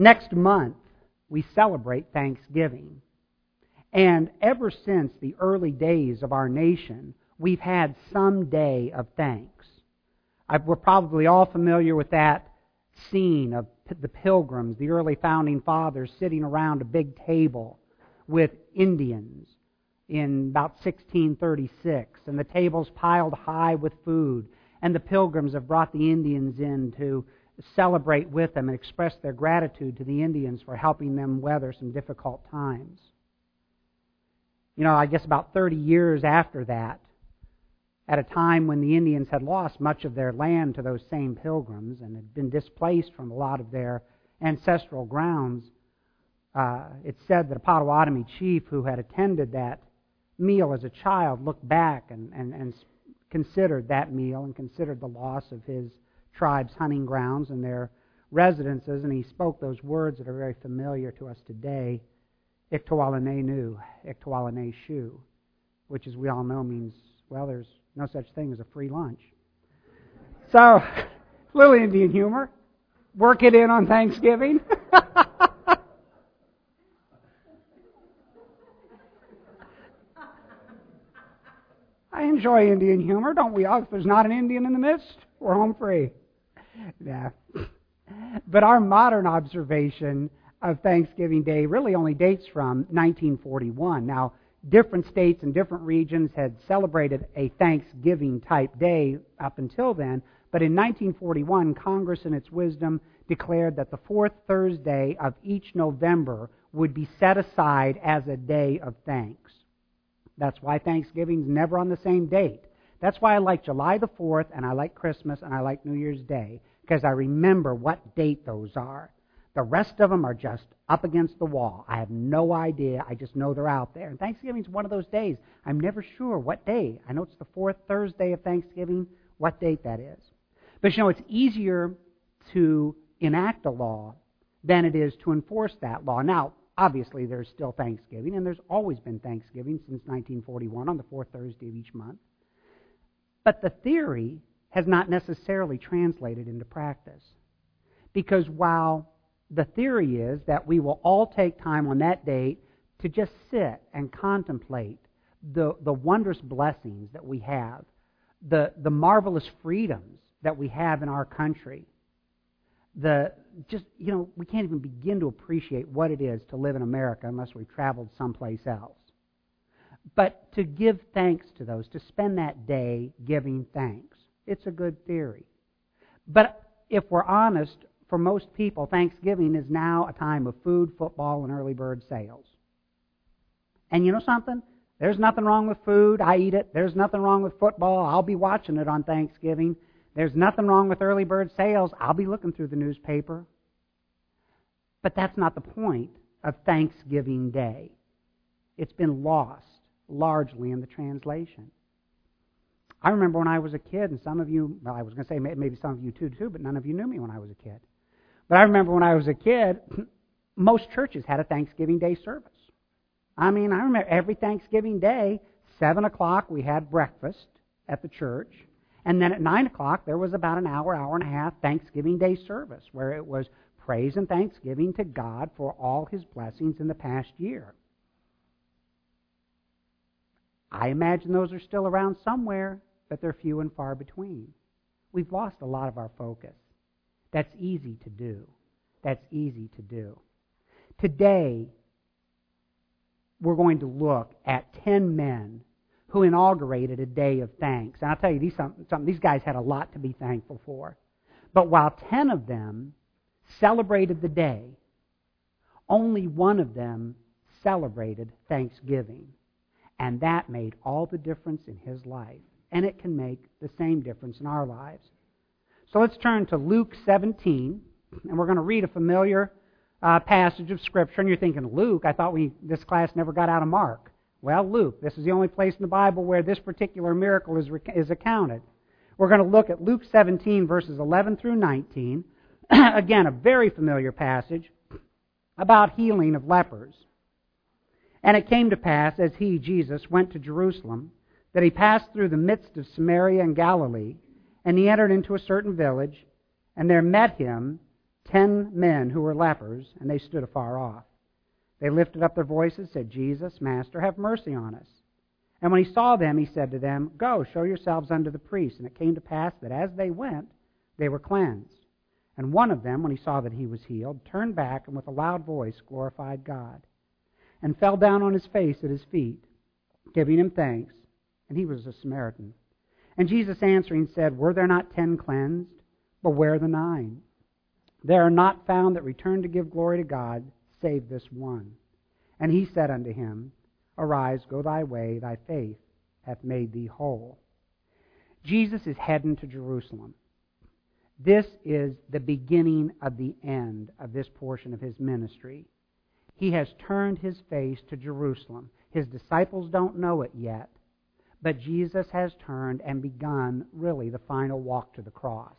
Next month, we celebrate Thanksgiving. And ever since the early days of our nation, we've had some day of thanks. We're probably all familiar with that scene of the Pilgrims, the early founding fathers, sitting around a big table with Indians in about 1636, and the table's piled high with food, and the Pilgrims have brought the Indians in to celebrate with them and express their gratitude to the Indians for helping them weather some difficult times. I guess about 30 years after that, at a time when the Indians had lost much of their land to those same Pilgrims and had been displaced from a lot of their ancestral grounds, it's said that a Potawatomi chief who had attended that meal as a child looked back and considered that meal and considered the loss of his tribe's hunting grounds and their residences, and he spoke those words that are very familiar to us today, Iktualanenu, Iktualaneshu, which, as we all know, means, well, there's no such thing as a free lunch. So, little Indian humor. Work it in on Thanksgiving. I enjoy Indian humor, don't we all? If there's not an Indian in the midst, we're home free. Yeah. But our modern observation of Thanksgiving Day really only dates from 1941. Now, different states and different regions had celebrated a Thanksgiving-type day up until then, but in 1941, Congress, in its wisdom, declared that the fourth Thursday of each November would be set aside as a day of thanks. That's why Thanksgiving's never on the same date. That's why I like July the 4th, and I like Christmas, and I like New Year's Day, because I remember what date those are. The rest of them are just up against the wall. I have no idea. I just know they're out there. And Thanksgiving's one of those days. I'm never sure what day. I know it's the fourth Thursday of Thanksgiving, what date that is. But it's easier to enact a law than it is to enforce that law. Now, obviously, there's still Thanksgiving, and there's always been Thanksgiving since 1941 on the fourth Thursday of each month. But the theory has not necessarily translated into practice. Because while the theory is that we will all take time on that date to just sit and contemplate the wondrous blessings that we have, the marvelous freedoms that we have in our country. We can't even begin to appreciate what it is to live in America unless we've traveled someplace else. But to give thanks to those, to spend that day giving thanks, it's a good theory. But if we're honest, for most people, Thanksgiving is now a time of food, football, and early bird sales. And you know something? There's nothing wrong with food. I eat it. There's nothing wrong with football. I'll be watching it on Thanksgiving. There's nothing wrong with early bird sales. I'll be looking through the newspaper. But that's not the point of Thanksgiving Day. It's been lost largely in the translation. I remember when I was a kid, and some of you, well, I was going to say maybe some of you too, but none of you knew me when I was a kid. But I remember when I was a kid, most churches had a Thanksgiving Day service. I remember every Thanksgiving Day, 7 o'clock, we had breakfast at the church. And then at 9 o'clock, there was about an hour and a half Thanksgiving Day service where it was praise and thanksgiving to God for all His blessings in the past year. I imagine those are still around somewhere, but they're few and far between. We've lost a lot of our focus. That's easy to do. That's easy to do. Today, we're going to look at 10 men who inaugurated a day of thanks. And I'll tell you, these guys had a lot to be thankful for. But while 10 of them celebrated the day, only one of them celebrated Thanksgiving. And that made all the difference in his life. And it can make the same difference in our lives. So let's turn to Luke 17, and we're going to read a familiar passage of Scripture. And you're thinking, Luke? I thought this class never got out of Mark. Well, Luke. This is the only place in the Bible where this particular miracle is accounted. We're going to look at Luke 17, verses 11 through 19. Again, a very familiar passage about healing of lepers. And it came to pass, as he, Jesus, went to Jerusalem, that he passed through the midst of Samaria and Galilee, and he entered into a certain village, and there met him 10 men who were lepers, and they stood afar off. They lifted up their voices, said, Jesus, Master, have mercy on us. And when he saw them, he said to them, Go, show yourselves unto the priests. And it came to pass that as they went, they were cleansed. And one of them, when he saw that he was healed, turned back and with a loud voice glorified God, and fell down on his face at his feet, giving him thanks. And he was a Samaritan. And Jesus answering said, Were there not 10 cleansed? But where are the 9? There are not found that return to give glory to God, save this one. And he said unto him, Arise, go thy way, thy faith hath made thee whole. Jesus is heading to Jerusalem. This is the beginning of the end of this portion of his ministry. He has turned his face to Jerusalem. His disciples don't know it yet, but Jesus has turned and begun really the final walk to the cross.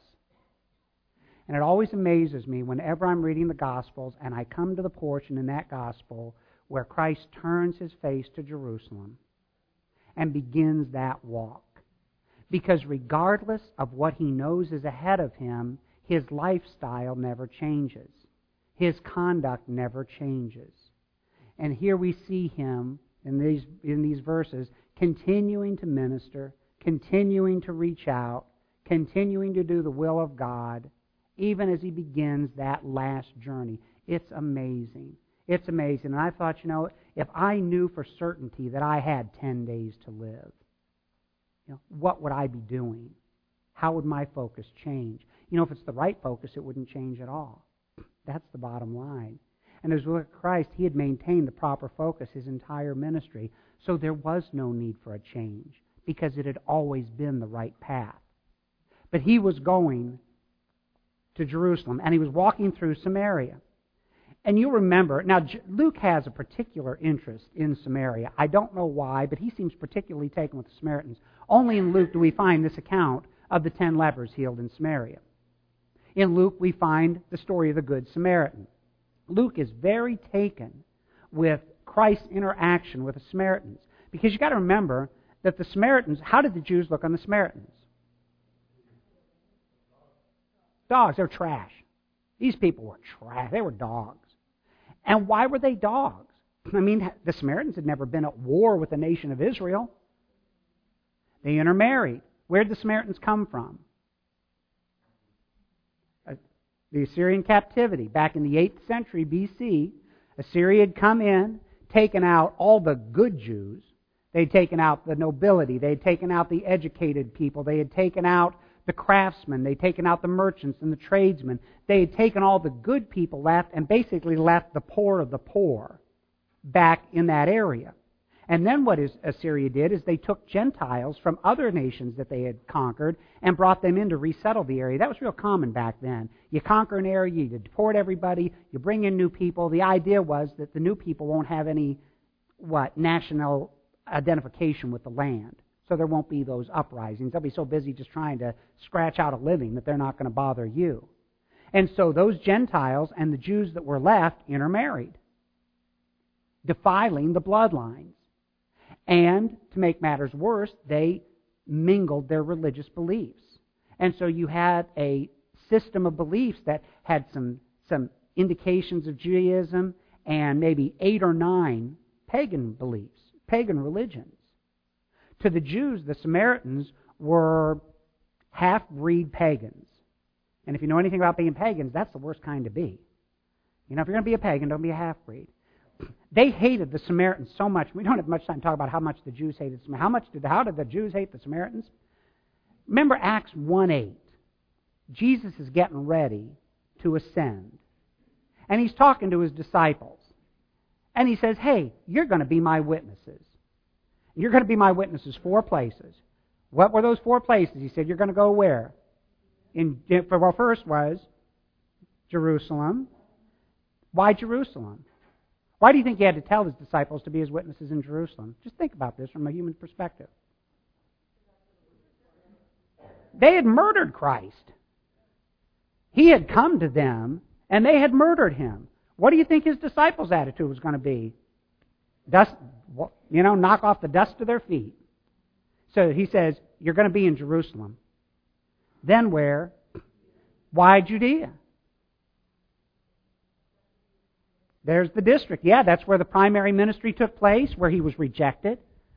And it always amazes me whenever I'm reading the Gospels and I come to the portion in that Gospel where Christ turns his face to Jerusalem and begins that walk. Because regardless of what he knows is ahead of him, his lifestyle never changes. His conduct never changes. And here we see him in these verses continuing to minister, continuing to reach out, continuing to do the will of God, even as he begins that last journey. It's amazing. It's amazing. And I thought, if I knew for certainty that I had 10 days to live, what would I be doing? How would my focus change? If it's the right focus, it wouldn't change at all. That's the bottom line. And as with Christ, he had maintained the proper focus his entire ministry, so there was no need for a change, because it had always been the right path. But he was going to Jerusalem, and he was walking through Samaria. And you remember, now Luke has a particular interest in Samaria. I don't know why, but he seems particularly taken with the Samaritans. Only in Luke do we find this account of the 10 lepers healed in Samaria. In Luke, we find the story of the Good Samaritan. Luke is very taken with Christ's interaction with the Samaritans. Because you've got to remember that the Samaritans, how did the Jews look on the Samaritans? Dogs. They're trash. These people were trash. They were dogs. And why were they dogs? The Samaritans had never been at war with the nation of Israel. They intermarried. Where did the Samaritans come from? The Assyrian captivity. Back in the 8th century BC, Assyria had come in, taken out all the good Jews. They had taken out the nobility. They had taken out the educated people. They had taken out the craftsmen. They had taken out the merchants and the tradesmen. They had taken all the good people left and basically left the poor of the poor back in that area. And then what Assyria did is they took Gentiles from other nations that they had conquered and brought them in to resettle the area. That was real common back then. You conquer an area, you deport everybody, you bring in new people. The idea was that the new people won't have any, national identification with the land. So there won't be those uprisings. They'll be so busy just trying to scratch out a living that they're not going to bother you. And so those Gentiles and the Jews that were left intermarried, defiling the bloodlines. And, to make matters worse, they mingled their religious beliefs. And so you had a system of beliefs that had some indications of Judaism and maybe 8 or 9 pagan beliefs, pagan religions. To the Jews, the Samaritans were half-breed pagans. And if you know anything about being pagans, that's the worst kind to be. If you're going to be a pagan, don't be a half-breed. They hated the Samaritans so much. We don't have much time to talk about how much the Jews hated the Samaritans. How did the Jews hate the Samaritans? Remember Acts 1:8. Jesus is getting ready to ascend. And he's talking to his disciples. And he says, hey, you're going to be my witnesses. You're going to be my witnesses 4 places. What were those 4 places? He said, you're going to go where? First was Jerusalem. Why Jerusalem? Why do you think he had to tell his disciples to be his witnesses in Jerusalem? Just think about this from a human perspective. They had murdered Christ. He had come to them, and they had murdered him. What do you think his disciples' attitude was going to be? Knock off the dust to their feet. So he says, you're going to be in Jerusalem. Then where? Why Judea? There's the district. Yeah, that's where the primary ministry took place, where he was rejected.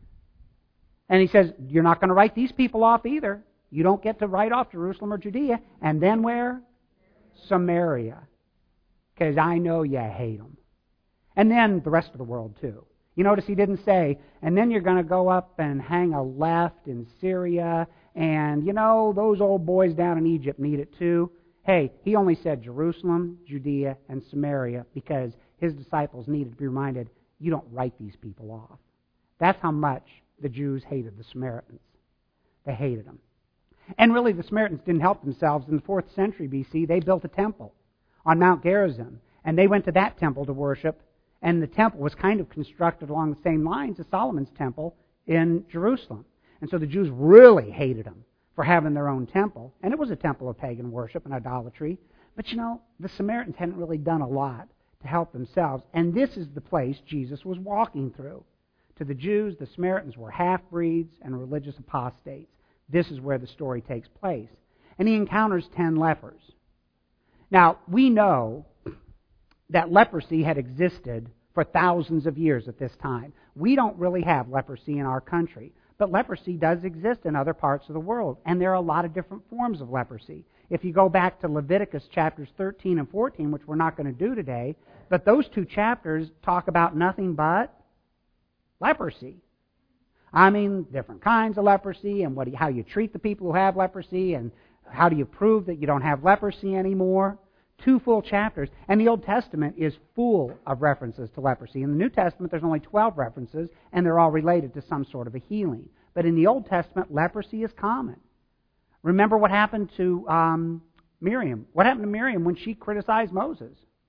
And he says, you're not going to write these people off either. You don't get to write off Jerusalem or Judea. And then where? Samaria. Because I know you hate them. And then the rest of the world too. You notice he didn't say, and then you're going to go up and hang a left in Syria, and those old boys down in Egypt need it too. Hey, he only said Jerusalem, Judea, and Samaria because his disciples needed to be reminded, you don't write these people off. That's how much the Jews hated the Samaritans. They hated them. And really, the Samaritans didn't help themselves. In the 4th century BC, they built a temple on Mount Gerizim, and they went to that temple to worship, and the temple was kind of constructed along the same lines as Solomon's temple in Jerusalem. And so the Jews really hated them for having their own temple, and it was a temple of pagan worship and idolatry. But the Samaritans hadn't really done a lot to help themselves, and this is the place Jesus was walking through. To the Jews, the Samaritans were half-breeds and religious apostates. This is where the story takes place. And he encounters 10 lepers. Now, we know that leprosy had existed for thousands of years at this time. We don't really have leprosy in our country, but leprosy does exist in other parts of the world, and there are a lot of different forms of leprosy. If you go back to Leviticus chapters 13 and 14, which we're not going to do today, but those 2 chapters talk about nothing but leprosy. I mean, different kinds of leprosy, and how you treat the people who have leprosy, and how do you prove that you don't have leprosy anymore. 2 full chapters. And the Old Testament is full of references to leprosy. In the New Testament, there's only 12 references, and they're all related to some sort of a healing. But in the Old Testament, leprosy is common. Remember what happened to Miriam. What happened to Miriam when she criticized Moses?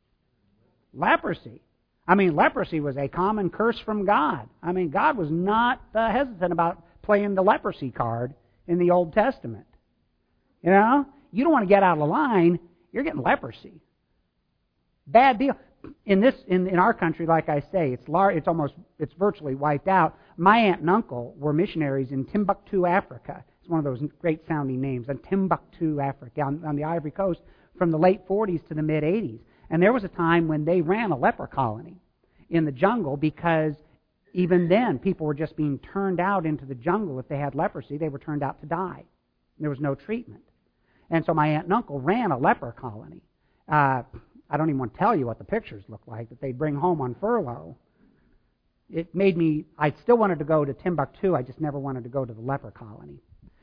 Leprosy. I mean, leprosy was a common curse from God. I mean, God was not hesitant about playing the leprosy card in the Old Testament. You don't want to get out of line. You're getting leprosy. Bad deal. In our country, like I say, it's virtually wiped out. My aunt and uncle were missionaries in Timbuktu, Africa. It's one of those great sounding names, in Timbuktu, Africa, on the Ivory Coast, from the late 40s to the mid 80s. And there was a time when they ran a leper colony in the jungle, because even then people were just being turned out into the jungle. If they had leprosy, they were turned out to die. There was no treatment. And so my aunt and uncle ran a leper colony. I don't even want to tell you what the pictures looked like that they'd bring home on furlough. It made me, I still wanted to go to Timbuktu, I just never wanted to go to the leper colony.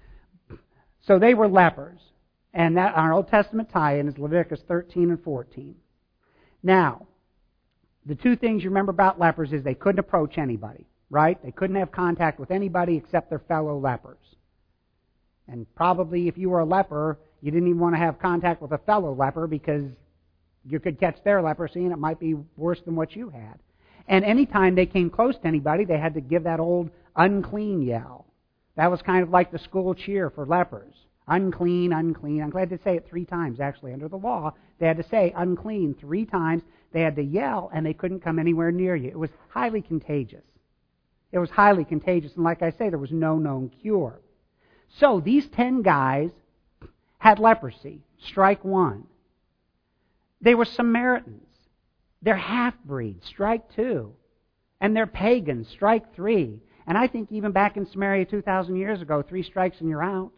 So they were lepers. And that our Old Testament tie-in is Leviticus 13 and 14. Now, the 2 things you remember about lepers is they couldn't approach anybody, right? They couldn't have contact with anybody except their fellow lepers. And probably if you were a leper, you didn't even want to have contact with a fellow leper because you could catch their leprosy and it might be worse than what you had. And anytime they came close to anybody, they had to give that old unclean yell. That was kind of like the school cheer for lepers. Unclean, unclean. I'm glad to say it 3 times, actually. Under the law, they had to say unclean 3 times. They had to yell, and they couldn't come anywhere near you. It was highly contagious. It was highly contagious, and like I say, there was no known cure. So these 10 guys had leprosy. Strike 1. They were Samaritans. They're half-breeds. Strike 2. And they're pagans. Strike 3. And I think even back in Samaria 2,000 years ago, 3 strikes and you're out.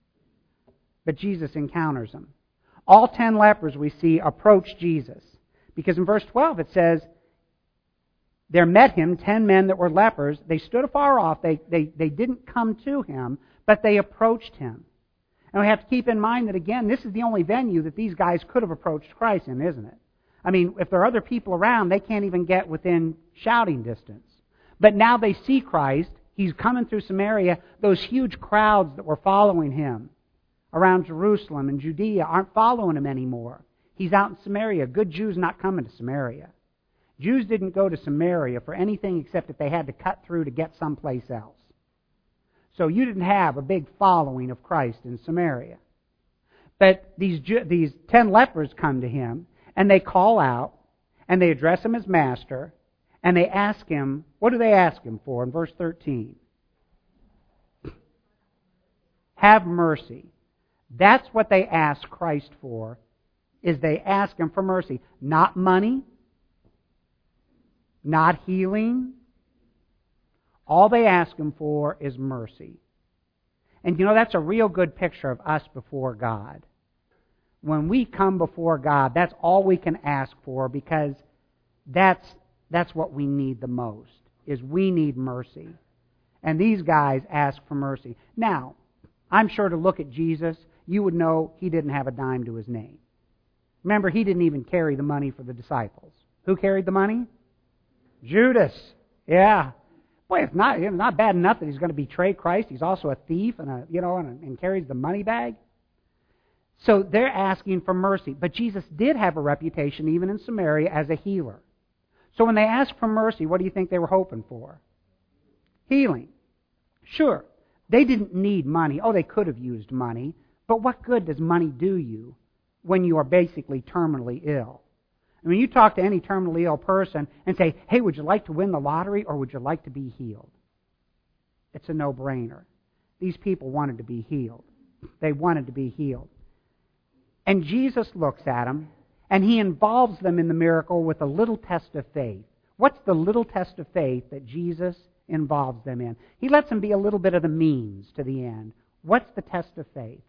But Jesus encounters them. All 10 lepers we see approach Jesus. Because in verse 12 it says, there met him 10 men that were lepers. They stood afar off. They didn't come to him, but they approached him. And we have to keep in mind that, again, this is the only venue that these guys could have approached Christ in, isn't it? I mean, if there are other people around, they can't even get within shouting distance. But now they see Christ. He's coming through Samaria. Those huge crowds that were following him around Jerusalem and Judea aren't following him anymore. He's out in Samaria. Good Jews not coming to Samaria. Jews didn't go to Samaria for anything except that they had to cut through to get someplace else. So you didn't have a big following of Christ in Samaria. But these 10 lepers come to him, and they call out, and they address him as master, and they ask him, what do they ask him for in verse 13? Have mercy. That's what they ask Christ for, is they ask him for mercy. Not money, not healing. All they ask Him for is mercy. And that's a real good picture of us before God. When we come before God, that's all we can ask for, because that's what we need the most, is we need mercy. And these guys ask for mercy. Now, I'm sure to look at Jesus, you would know He didn't have a dime to His name. Remember, He didn't even carry the money for the disciples. Who carried the money? Judas. Yeah. Boy, it's not bad enough that he's going to betray Christ. He's also a thief and carries the money bag. So they're asking for mercy. But Jesus did have a reputation, even in Samaria, as a healer. So when they asked for mercy, what do you think they were hoping for? Healing. Sure, they didn't need money. Oh, they could have used money. But what good does money do you when you are basically terminally ill? I mean, you talk to any terminally ill person and say, hey, would you like to win the lottery or would you like to be healed? It's a no-brainer. These people wanted to be healed. They wanted to be healed. And Jesus looks at them, and He involves them in the miracle with a little test of faith. What's the little test of faith that Jesus involves them in? He lets them be a little bit of the means to the end. What's the test of faith?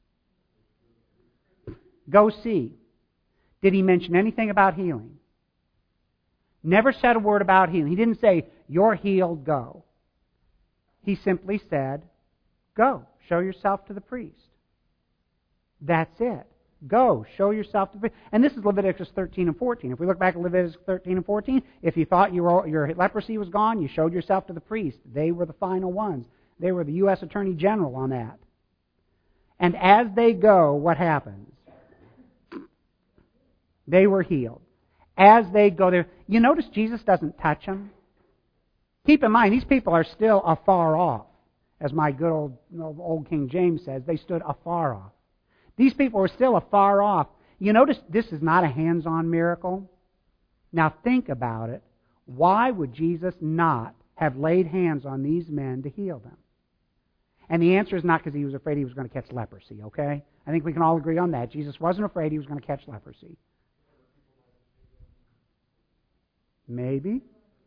Go see. Did He mention anything about healing? Never said a word about healing. He didn't say, you're healed, go. He simply said, go, show yourself to the priest. That's it. Go, show yourself to the priest. And this is Leviticus 13 and 14. If we look back at Leviticus 13 and 14, if you thought your leprosy was gone, you showed yourself to the priest. They were the final ones. They were the U.S. Attorney General on that. And as they go, what happens? They were healed. As they go there, you notice Jesus doesn't touch them. Keep in mind, these people are still afar off. As my good old King James says, they stood afar off. These people were still afar off. You notice this is not a hands-on miracle. Now think about it. Why would Jesus not have laid hands on these men to heal them? And the answer is not because He was afraid He was going to catch leprosy, okay? I think we can all agree on that. Jesus wasn't afraid He was going to catch leprosy. Maybe.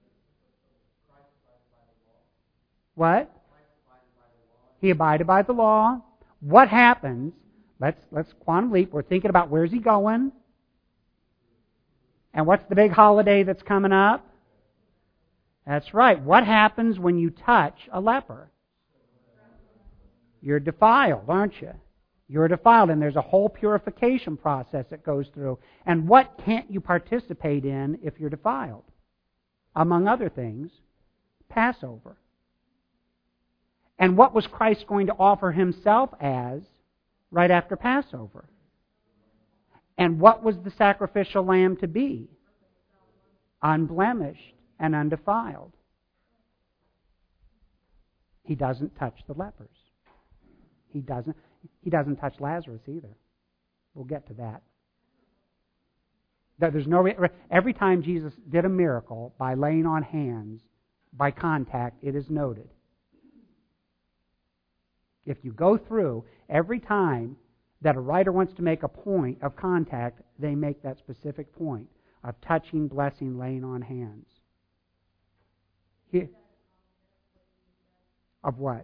What? He abided by the law. What happens? Let's quantum leap. We're thinking about where's He going? And what's the big holiday that's coming up? That's right. What happens when you touch a leper? You're defiled, aren't you? You're defiled, and there's a whole purification process that goes through. And what can't you participate in if you're defiled? Among other things, Passover. And what was Christ going to offer Himself as right after Passover? And what was the sacrificial lamb to be? Unblemished and undefiled. He doesn't touch the lepers. He doesn't touch Lazarus either. We'll get to that. There's no every time Jesus did a miracle by laying on hands, by contact, it is noted. If you go through every time that a writer wants to make a point of contact, they make that specific point of touching, blessing, laying on hands. Of what?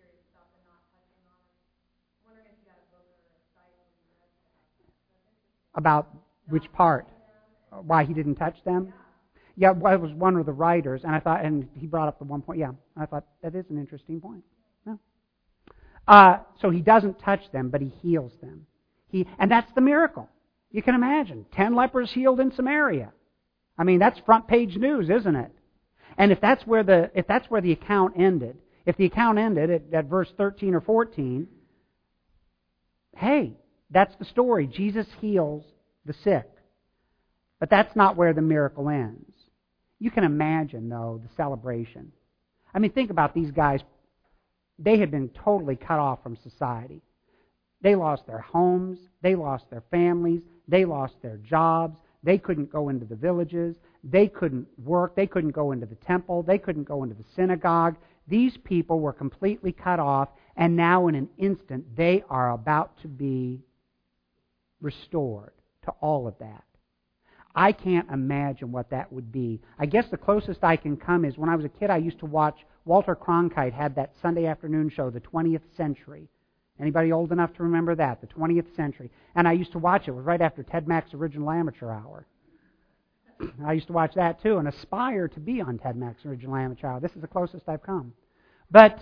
About which part? Why He didn't touch them? Yeah, well, it was one of the writers, and I thought, and he brought up the one point. Yeah, I thought that is an interesting point. Yeah. So He doesn't touch them, but He heals them. And that's the miracle. You can imagine 10 lepers healed in Samaria. I mean, that's front page news, isn't it? And if that's where the account ended, if the account ended at verse 13 or 14, hey, that's the story. Jesus heals the sick. But that's not where the miracle ends. You can imagine, though, the celebration. I mean, think about these guys. They had been totally cut off from society. They lost their homes. They lost their families. They lost their jobs. They couldn't go into the villages. They couldn't work. They couldn't go into the temple. They couldn't go into the synagogue. These people were completely cut off, and now in an instant, they are about to be restored to all of that. I can't imagine what that would be. I guess the closest I can come is when I was a kid, I used to watch Walter Cronkite had that Sunday afternoon show, The 20th Century. Anybody old enough to remember that? The 20th Century. And I used to watch it. It was right after Ted Mack's Original Amateur Hour. I used to watch that too and aspire to be on Ted Mack's Original Amateur Hour. This is the closest I've come. But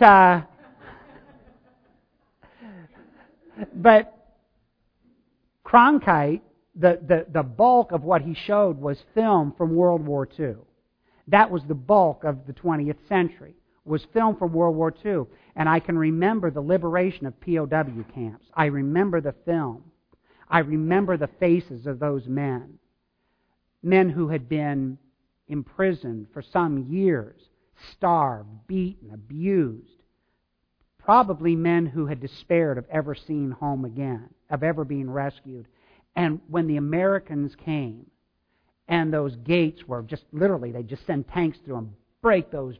Cronkite, the bulk of what he showed was film from World War II. That was the bulk of the 20th century, was film from World War II. And I can remember the liberation of POW camps. I remember the film. I remember the faces of those men. Men who had been imprisoned for some years, starved, beaten, abused. Probably men who had despaired of ever seeing home again, of ever being rescued. And when the Americans came, and those gates were just literally, they just send tanks through them, break those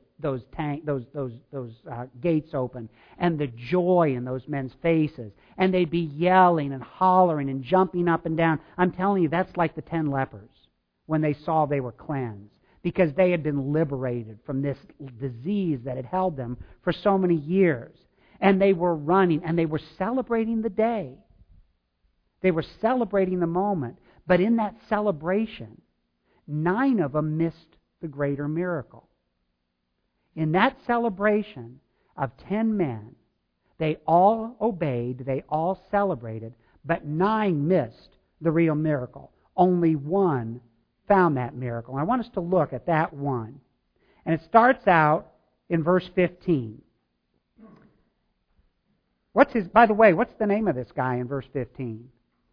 gates open, and the joy in those men's faces, and they'd be yelling and hollering and jumping up and down. I'm telling you, that's like the 10 lepers when they saw they were cleansed, because they had been liberated from this disease that had held them for so many years. And they were running, and they were celebrating the day. They were celebrating the moment. But in that celebration, 9 of them missed the greater miracle. In that celebration of 10 men, they all obeyed, they all celebrated, but 9 missed the real miracle. Only 1 found that miracle. And I want us to look at that one. And it starts out in verse 15. By the way, what's the name of this guy in verse 15?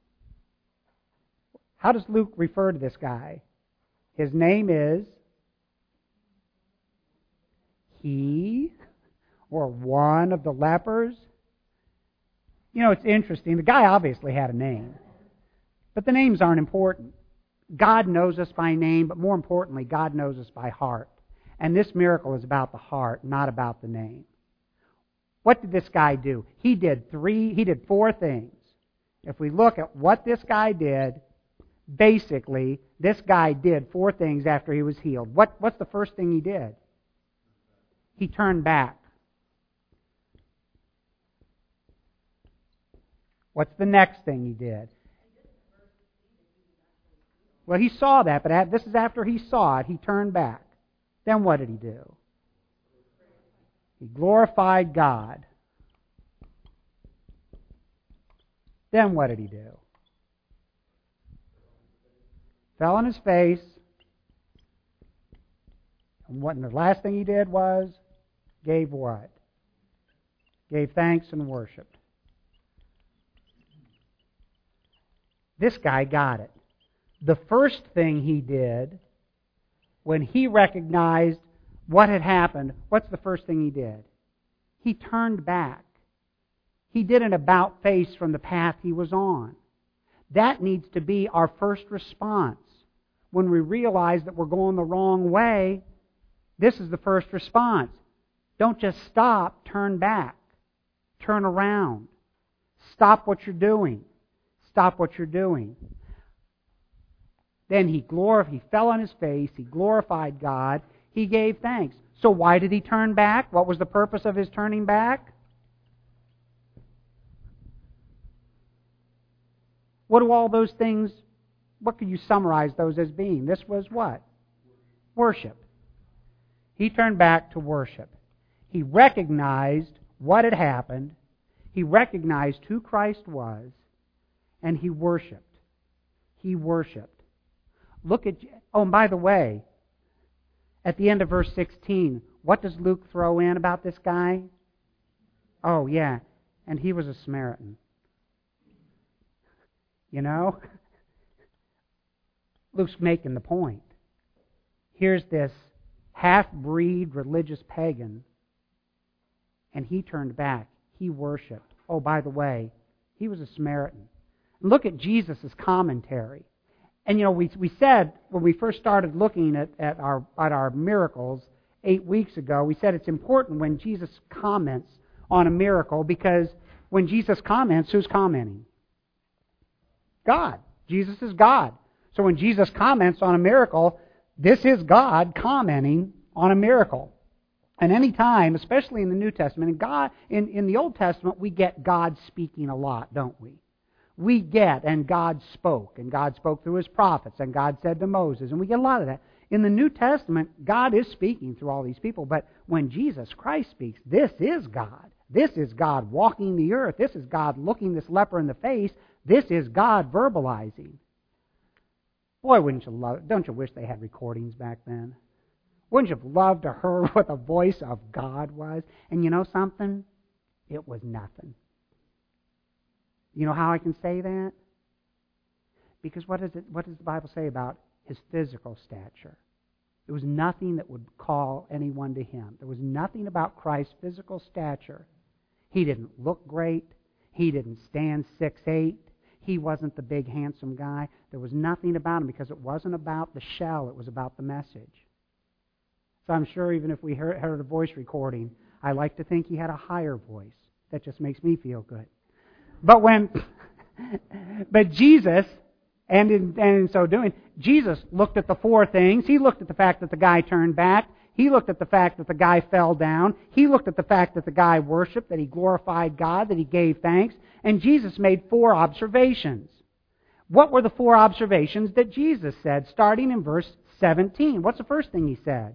How does Luke refer to this guy? His name is he, or one of the lepers. You know, it's interesting. The guy obviously had a name. But the names aren't important. God knows us by name, but more importantly, God knows us by heart. And this miracle is about the heart, not about the name. What did this guy do? He did 4 things. If we look at what this guy did, basically, this guy did 4 things after he was healed. What's the first thing he did? He turned back. What's the next thing he did? Well, he saw that, but this is after he saw it. He turned back. Then what did he do? He glorified God. Then what did he do? Fell on his face. And the last thing he did was, gave what? Gave thanks and worshiped. This guy got it. The first thing he did, when he recognized what had happened, what's the first thing he did? He turned back. He did an about-face from the path he was on. That needs to be our first response. When we realize that we're going the wrong way, this is the first response. Don't just stop, turn back. Turn around. Stop what you're doing. Stop what you're doing. Then he fell on his face, he glorified God, he gave thanks. So why did he turn back? What was the purpose of his turning back? What do all those things, what could you summarize those as being? This was what? Worship. He turned back to worship. He recognized what had happened. He recognized who Christ was. And he worshiped. He worshiped. And by the way, at the end of verse 16, what does Luke throw in about this guy? Oh, yeah, and he was a Samaritan. You know? Luke's making the point. Here's this half-breed religious pagan, and he turned back. He worshiped. Oh, by the way, he was a Samaritan. Look at Jesus' commentary. And you know, we said when we first started looking at our miracles 8 weeks ago, we said it's important when Jesus comments on a miracle, because when Jesus comments, who's commenting? God. Jesus is God. So when Jesus comments on a miracle, this is God commenting on a miracle. And any time, especially in the New Testament, and God in the Old Testament, we get God speaking a lot, don't we? We get, and God spoke through His prophets, and God said to Moses, and we get a lot of that. In the New Testament, God is speaking through all these people, but when Jesus Christ speaks, this is God. This is God walking the earth. This is God looking this leper in the face. This is God verbalizing. Boy, don't you wish they had recordings back then? Wouldn't you have loved to hear what the voice of God was? And you know something? It was nothing. You know how I can say that? Because what does the Bible say about His physical stature? There was nothing that would call anyone to Him. There was nothing about Christ's physical stature. He didn't look great. He didn't stand 6'8". He wasn't the big handsome guy. There was nothing about Him because it wasn't about the shell. It was about the message. So I'm sure even if we heard a voice recording, I like to think He had a higher voice. That just makes me feel good. But Jesus, and in so doing, Jesus looked at the four things. He looked at the fact that the guy turned back. He looked at the fact that the guy fell down. He looked at the fact that the guy worshiped, that he glorified God, that he gave thanks. And Jesus made 4 observations. What were the 4 observations that Jesus said, starting in verse 17? What's the first thing He said?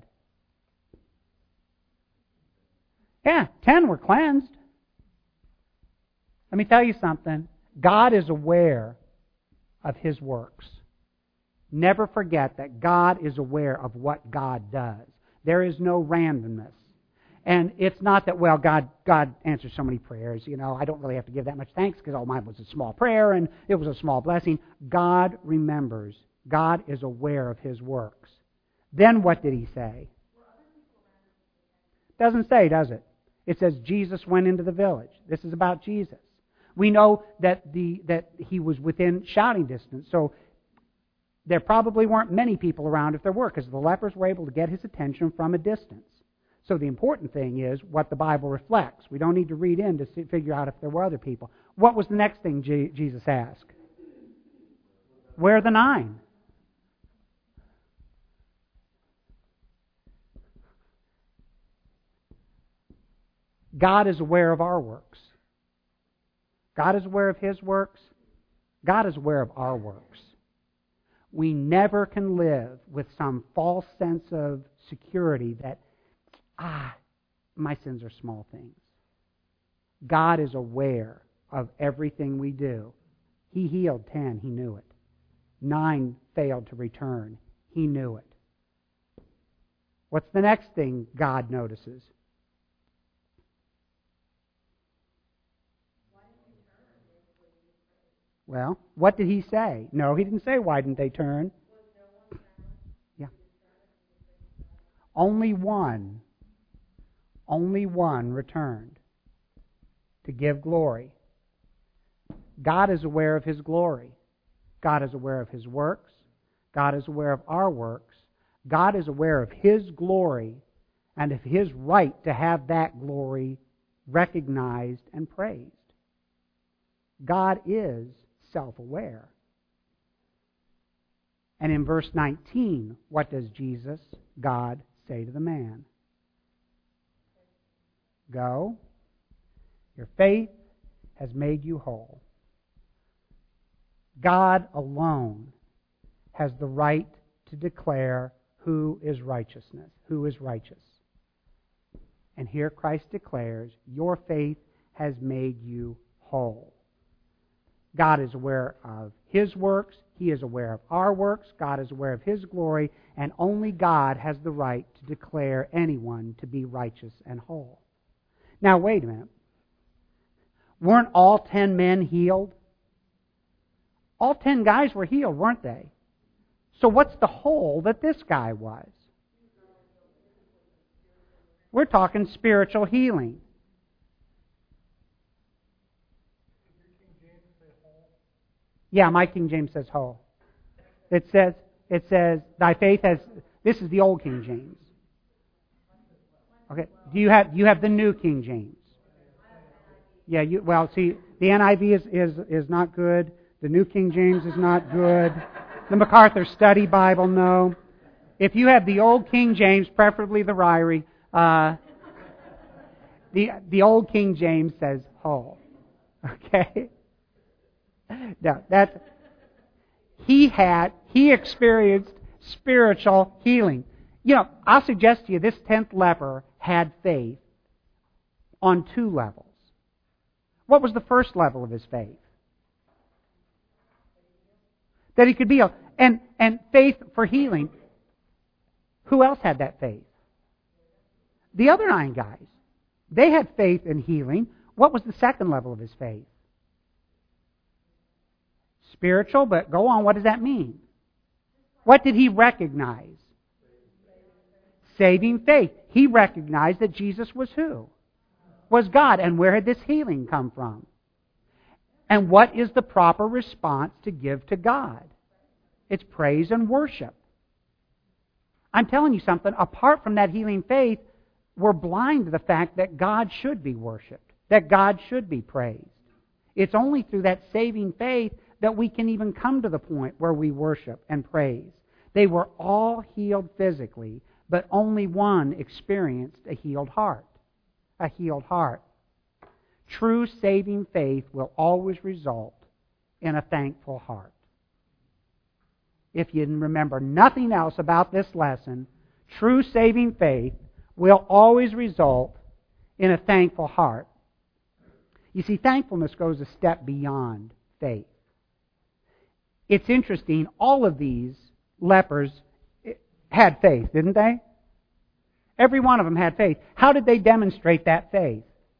10 were cleansed. Let me tell you something. God is aware of His works. Never forget that God is aware of what God does. There is no randomness. And it's not that, well, God answers so many prayers, I don't really have to give that much thanks because all mine was a small prayer and it was a small blessing. God remembers. God is aware of His works. Then what did He say? Doesn't say, does it? It says Jesus went into the village. This is about Jesus. We know that He was within shouting distance, so there probably weren't many people around if there were, because the lepers were able to get His attention from a distance. So the important thing is what the Bible reflects. We don't need to read in to figure out if there were other people. What was the next thing Jesus asked? Where are the 9? God is aware of our works. God is aware of His works. God is aware of our works. We never can live with some false sense of security that, my sins are small things. God is aware of everything we do. He healed 10. He knew it. 9 failed to return. He knew it. What's the next thing God notices? Well, what did He say? No, He didn't say, why didn't they turn? Yeah. Only one returned to give glory. God is aware of His glory. God is aware of His works. God is aware of our works. God is aware of His glory and of His right to have that glory recognized and praised. God is self-aware. And in verse 19, what does God, say to the man? Go, your faith has made you whole. God alone has the right to declare who is righteous. And here Christ declares, your faith has made you whole. God is aware of His works. He is aware of our works. God is aware of His glory. And only God has the right to declare anyone to be righteous and whole. Now, wait a minute. Weren't all 10 men healed? All 10 guys were healed, weren't they? So what's the whole that this guy was? We're talking spiritual healing. Yeah, my King James says whole. It says, thy faith has, this is the old King James. Okay, do you have the new King James? Yeah, see, the NIV is not good. The new King James is not good. The MacArthur Study Bible, no. If you have the old King James, preferably the Ryrie, the old King James says whole. Okay? No, he experienced spiritual healing. I'll suggest to you this 10th leper had faith on 2 levels. What was the first level of his faith? That he could be healed. And faith for healing. Who else had that faith? The other 9 guys. They had faith in healing. What was the second level of his faith? Spiritual, but go on, what does that mean? What did he recognize? Saving faith. He recognized that Jesus was who? Was God. And where had this healing come from? And what is the proper response to give to God? It's praise and worship. I'm telling you something, apart from that healing faith, we're blind to the fact that God should be worshipped, that God should be praised. It's only through that saving faith that we can even come to the point where we worship and praise. They were all healed physically, but only one experienced a healed heart. A healed heart. True saving faith will always result in a thankful heart. If you remember nothing else about this lesson, true saving faith will always result in a thankful heart. You see, thankfulness goes a step beyond faith. It's interesting, all of these lepers had faith, didn't they? Every one of them had faith. How did they demonstrate that faith?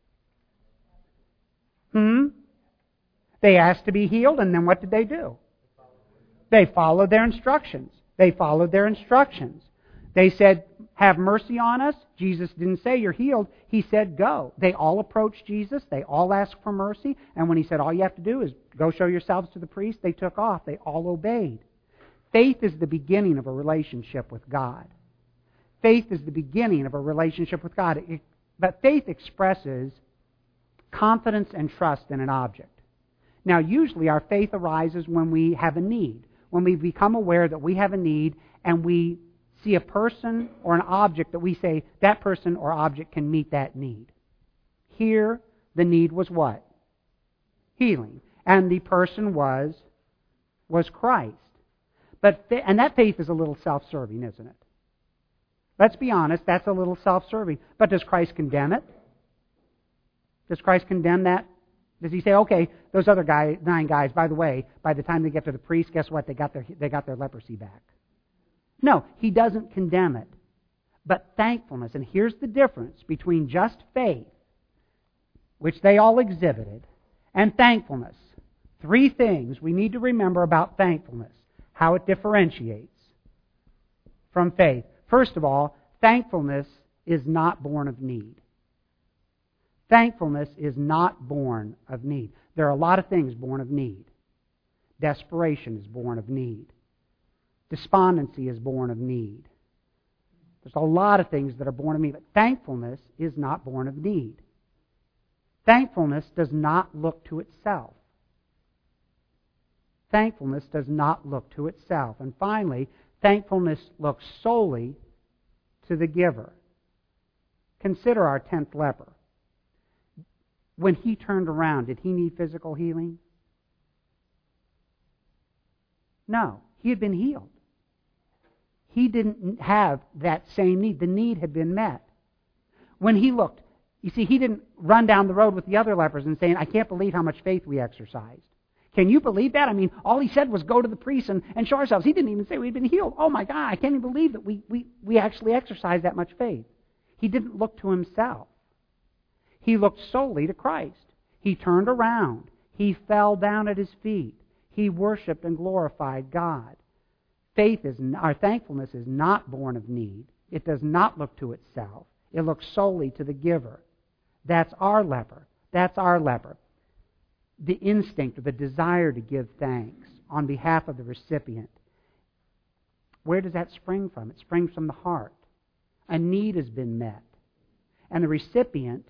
They asked to be healed, and then what did they do? They followed their instructions. They followed their instructions. They said, have mercy on us. Jesus didn't say you're healed. He said go. They all approached Jesus. They all asked for mercy. And when he said all you have to do is go show yourselves to the priest, they took off. They all obeyed. Faith is the beginning of a relationship with God. Faith is the beginning of a relationship with God. But faith expresses confidence and trust in an object. Now, usually our faith arises when we have a need, when we become aware that we have a need and we see a person or an object that we say that person or object can meet that need. Here, the need was what? Healing. And the person was Christ. And that faith is a little self-serving, isn't it? Let's be honest, that's a little self-serving. But does Christ condemn it? Does Christ condemn that? Does he say, okay, those other 9 guys, by the way, by the time they get to the priest, guess what? They got their leprosy back. No, he doesn't condemn it. But thankfulness, and here's the difference between just faith, which they all exhibited, and thankfulness. 3 things we need to remember about thankfulness, how it differentiates from faith. First of all, thankfulness is not born of need. Thankfulness is not born of need. There are a lot of things born of need. Desperation is born of need. Despondency is born of need. There's a lot of things that are born of need, but thankfulness is not born of need. Thankfulness does not look to itself. Thankfulness does not look to itself. And finally, thankfulness looks solely to the giver. Consider our 10th leper. When he turned around, did he need physical healing? No, he had been healed. He didn't have that same need. The need had been met. When he looked, you see, he didn't run down the road with the other lepers and saying, I can't believe how much faith we exercised. Can you believe that? I mean, all he said was go to the priest and show ourselves. He didn't even say we'd been healed. Oh my God, I can't even believe that we actually exercised that much faith. He didn't look to himself. He looked solely to Christ. He turned around. He fell down at his feet. He worshiped and glorified God. Our thankfulness is not born of need. It does not look to itself. It looks solely to the giver. That's our leper. That's our leper. The instinct or the desire to give thanks on behalf of the recipient. Where does that spring from? It springs from the heart. A need has been met. And the recipient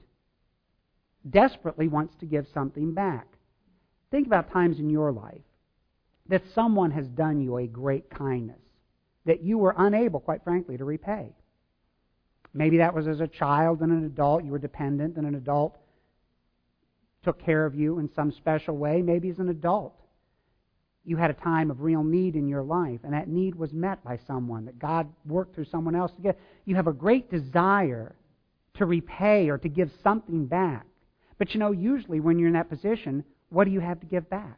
desperately wants to give something back. Think about times in your life that someone has done you a great kindness that you were unable, quite frankly, to repay. Maybe that was as a child and an adult. You were dependent and an adult took care of you in some special way. Maybe as an adult you had a time of real need in your life, and that need was met by someone, that God worked through someone else to get. You have a great desire to repay or to give something back. But usually when you're in that position, what do you have to give back?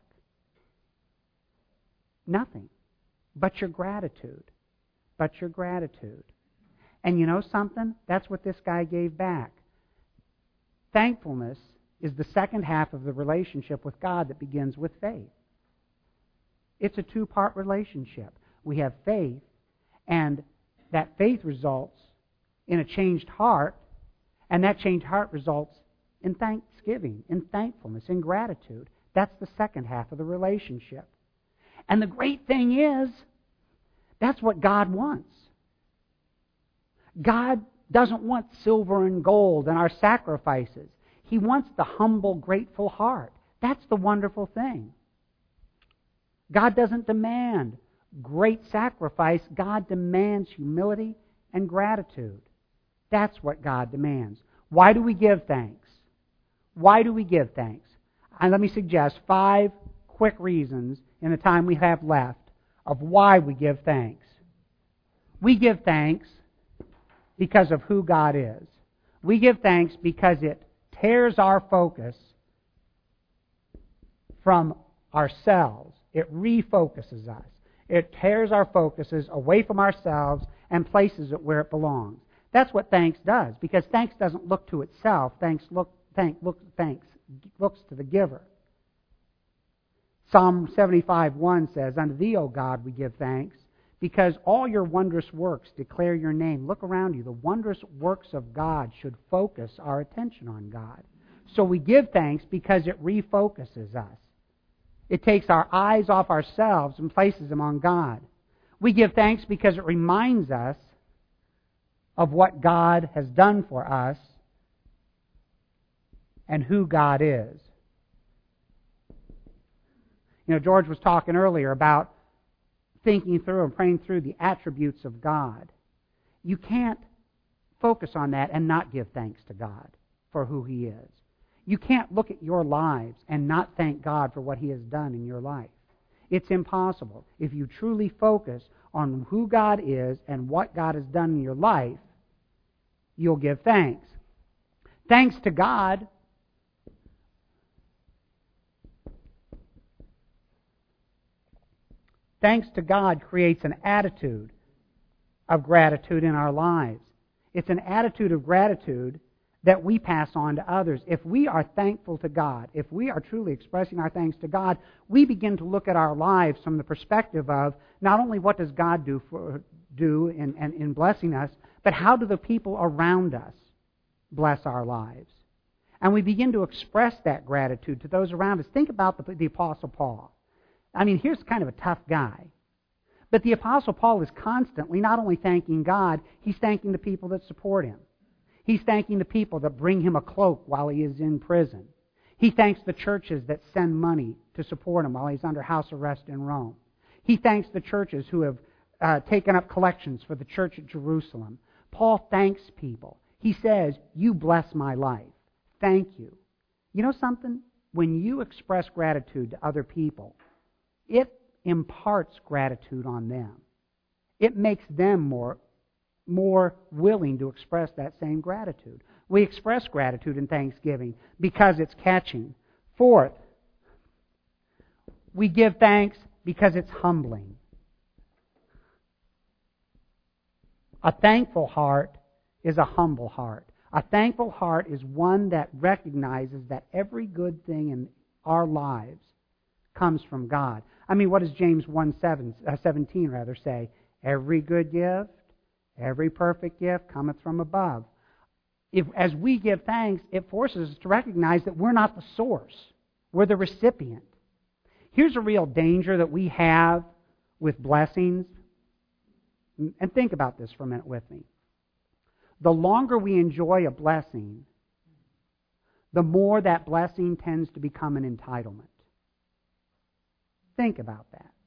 Nothing. But your gratitude. But your gratitude. And you know something? That's what this guy gave back. Thankfulness is the second half of the relationship with God that begins with faith. It's a two-part relationship. We have faith, and that faith results in a changed heart, and that changed heart results in thanksgiving, in thankfulness, in gratitude. That's the second half of the relationship. And the great thing is, that's what God wants. God doesn't want silver and gold and our sacrifices. He wants the humble, grateful heart. That's the wonderful thing. God doesn't demand great sacrifice. God demands humility and gratitude. That's what God demands. Why do we give thanks? Why do we give thanks? And let me suggest 5 quick reasons in the time we have left of why we give thanks. We give thanks because of who God is. We give thanks because it tears our focus from ourselves. It refocuses us. It tears our focuses away from ourselves and places it where it belongs. That's what thanks does, because thanks doesn't look to itself. Thanks looks to the giver. Psalm 75:1 says, "Unto thee, O God, we give thanks, because all your wondrous works declare your name." Look around you. The wondrous works of God should focus our attention on God. So we give thanks because it refocuses us. It takes our eyes off ourselves and places them on God. We give thanks because it reminds us of what God has done for us and who God is. George was talking earlier about thinking through and praying through the attributes of God. You can't focus on that and not give thanks to God for who He is. You can't look at your lives and not thank God for what He has done in your life. It's impossible. If you truly focus on who God is and what God has done in your life, you'll give thanks. Thanks to God. Thanks to God creates an attitude of gratitude in our lives. It's an attitude of gratitude that we pass on to others. If we are thankful to God, if we are truly expressing our thanks to God, we begin to look at our lives from the perspective of not only what does God do in blessing us, but how do the people around us bless our lives? And we begin to express that gratitude to those around us. Think about the Apostle Paul. Here's kind of a tough guy. But the Apostle Paul is constantly not only thanking God, he's thanking the people that support him. He's thanking the people that bring him a cloak while he is in prison. He thanks the churches that send money to support him while he's under house arrest in Rome. He thanks the churches who have taken up collections for the church at Jerusalem. Paul thanks people. He says, "You bless my life. Thank you." You know something? When you express gratitude to other people, it imparts gratitude on them. It makes them more willing to express that same gratitude. We express gratitude in thanksgiving because it's catching. Fourth, we give thanks because it's humbling. A thankful heart is a humble heart. A thankful heart is one that recognizes that every good thing in our lives comes from God. What does James 1:17 say? Every good gift, every perfect gift cometh from above. As we give thanks, it forces us to recognize that we're not the source. We're the recipient. Here's a real danger that we have with blessings. And think about this for a minute with me. The longer we enjoy a blessing, the more that blessing tends to become an entitlement. Think about that.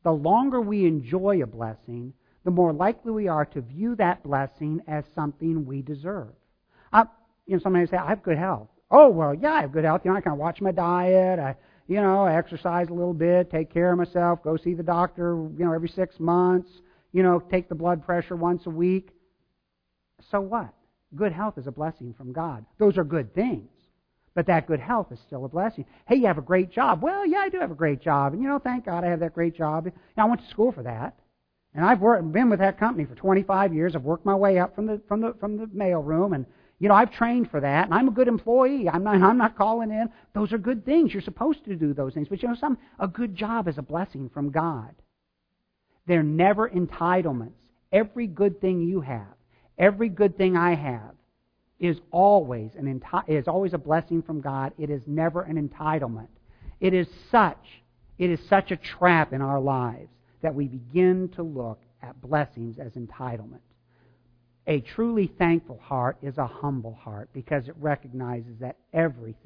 The longer we enjoy a blessing, the more likely we are to view that blessing as something we deserve. Somebody say, I have good health. Oh, well, yeah, I have good health. I kind of watch my diet. I exercise a little bit, take care of myself, go see the doctor, every 6 months, take the blood pressure once a week. So what? Good health is a blessing from God. Those are good things. But that good health is still a blessing. Hey, you have a great job. Well, yeah, I do have a great job. And, thank God I have that great job. I went to school for that. And I've been with that company for 25 years. I've worked my way up from the mail room. And, I've trained for that. And I'm a good employee. I'm not calling in. Those are good things. You're supposed to do those things. But, a good job is a blessing from God. They're never entitlements. Every good thing you have, every good thing I have, is always a blessing from God. It is never an entitlement. It is such a trap in our lives that we begin to look at blessings as entitlement. A truly thankful heart is a humble heart because it recognizes that every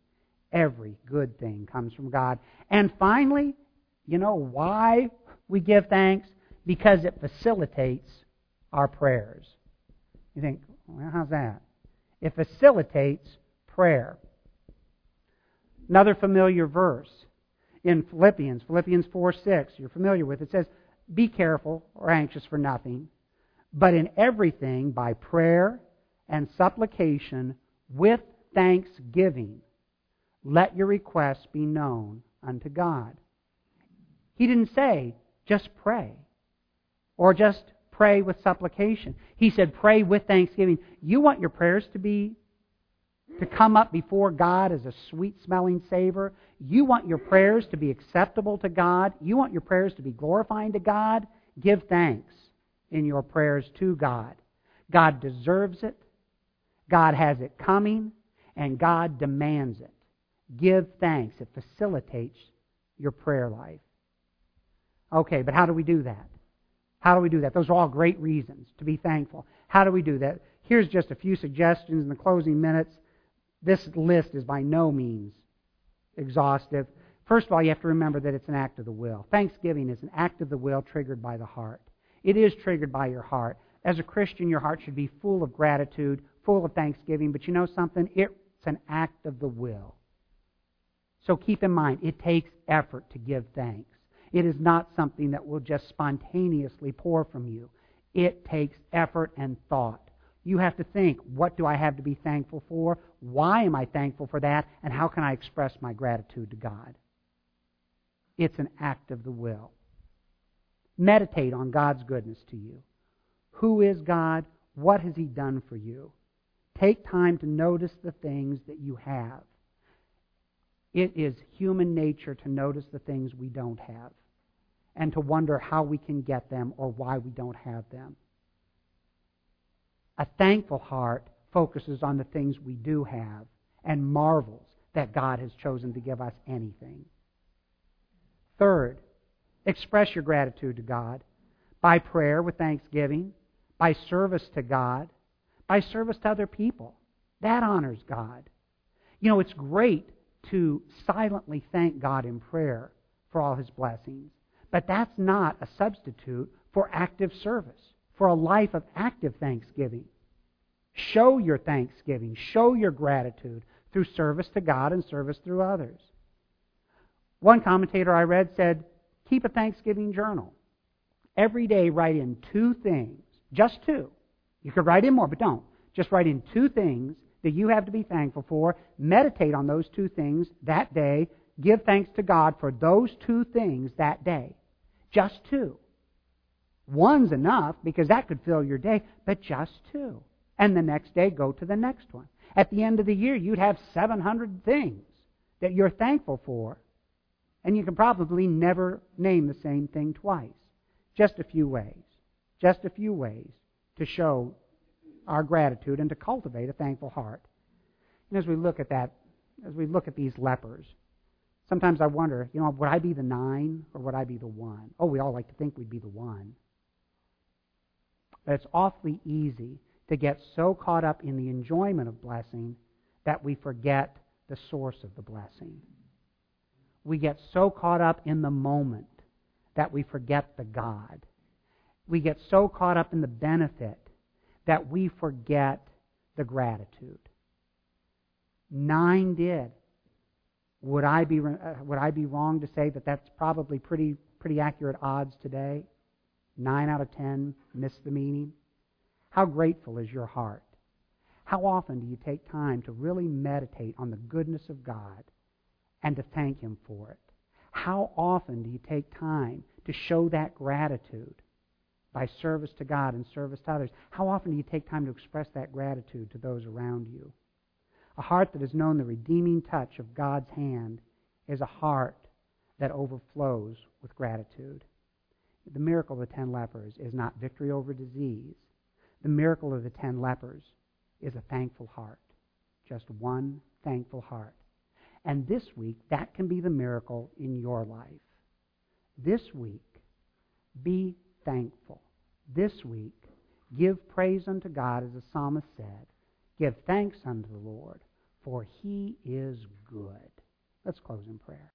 good thing comes from God. And finally, why we give thanks? Because it facilitates our prayers. You think, well, how's that? It facilitates prayer. Another familiar verse in Philippians 4:6, you're familiar with it, says, be careful or anxious for nothing, but in everything by prayer and supplication with thanksgiving, let your requests be known unto God. He didn't say, just pray, or just pray with supplication. He said, pray with thanksgiving. You want your prayers to come up before God as a sweet-smelling savor. You want your prayers to be acceptable to God. You want your prayers to be glorifying to God. Give thanks in your prayers to God. God deserves it. God has it coming. And God demands it. Give thanks. It facilitates your prayer life. Okay, but how do we do that? How do we do that? Those are all great reasons to be thankful. How do we do that? Here's just a few suggestions in the closing minutes. This list is by no means exhaustive. First of all, you have to remember that it's an act of the will. Thanksgiving is an act of the will triggered by the heart. It is triggered by your heart. As a Christian, your heart should be full of gratitude, full of thanksgiving. But you know something? It's an act of the will. So keep in mind, it takes effort to give thanks. It is not something that will just spontaneously pour from you. It takes effort and thought. You have to think, what do I have to be thankful for? Why am I thankful for that? And how can I express my gratitude to God? It's an act of the will. Meditate on God's goodness to you. Who is God? What has He done for you? Take time to notice the things that you have. It is human nature to notice the things we don't have and to wonder how we can get them or why we don't have them. A thankful heart focuses on the things we do have and marvels that God has chosen to give us anything. Third, express your gratitude to God by prayer with thanksgiving, by service to God, by service to other people. That honors God. It's great to silently thank God in prayer for all His blessings. But that's not a substitute for active service, for a life of active thanksgiving. Show your thanksgiving, show your gratitude through service to God and service through others. One commentator I read said, keep a Thanksgiving journal. Every day write in 2 things, just 2. You could write in more, but don't. Just write in 2 things that you have to be thankful for. Meditate on those 2 things that day. Give thanks to God for those 2 things that day. Just 2. One's enough because that could fill your day, but just 2. And the next day, go to the next one. At the end of the year, you'd have 700 things that you're thankful for. And you can probably never name the same thing twice. Just a few ways. Just a few ways to show our gratitude and to cultivate a thankful heart. And as we look at that, as we look at these lepers, sometimes I wonder, would I be the 9 or would I be the 1? Oh, we all like to think we'd be the 1. But it's awfully easy to get so caught up in the enjoyment of blessing that we forget the source of the blessing. We get so caught up in the moment that we forget the God. We get so caught up in the benefit that we forget the gratitude. 9 did. Would I be wrong to say that that's probably pretty accurate odds today? 9 out of 10 missed the meaning. How grateful is your heart? How often do you take time to really meditate on the goodness of God and to thank Him for it? How often do you take time to show that gratitude by service to God and service to others? How often do you take time to express that gratitude to those around you? A heart that has known the redeeming touch of God's hand is a heart that overflows with gratitude. The miracle of the 10 lepers is not victory over disease. The miracle of the 10 lepers is a thankful heart. Just one thankful heart. And this week, that can be the miracle in your life. This week, be thankful. This week, give praise unto God, as the psalmist said. Give thanks unto the Lord, for He is good. Let's close in prayer.